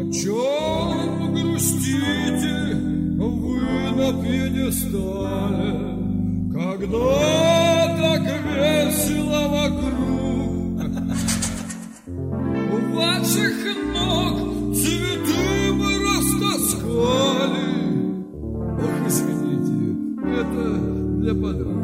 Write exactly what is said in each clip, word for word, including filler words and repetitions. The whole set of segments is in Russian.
чем грустите вы на пьедестале, когда так весело вокруг? У ваших ног цветы мы растаскали. Ох, извините, это для подруг.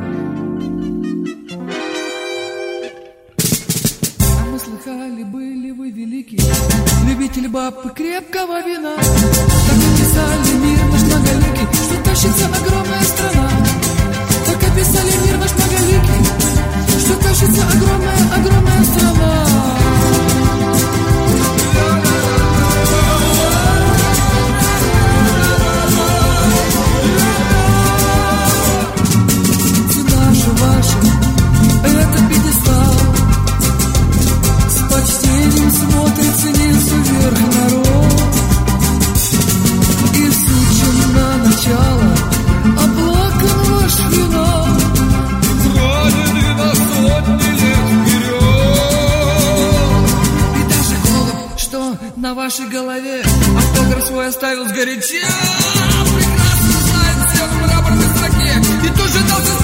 Слыхали, были вы великий любитель баб и крепкого вина. Так и писали мир наш многоликий, что тащится огромная страна. Так и писали мир наш многоликий, что тащится огромная, огромная страна. Цена же ваша, это пьедестал. Смотрит, снизу вверх народ, и сучен на начало оплакан ваш финал. Пролили на сотни лет вперед. И даже голубь, что на вашей голове автограф свой оставил сгоряча, прекрасно знает все в мраморной строке, и тут же дался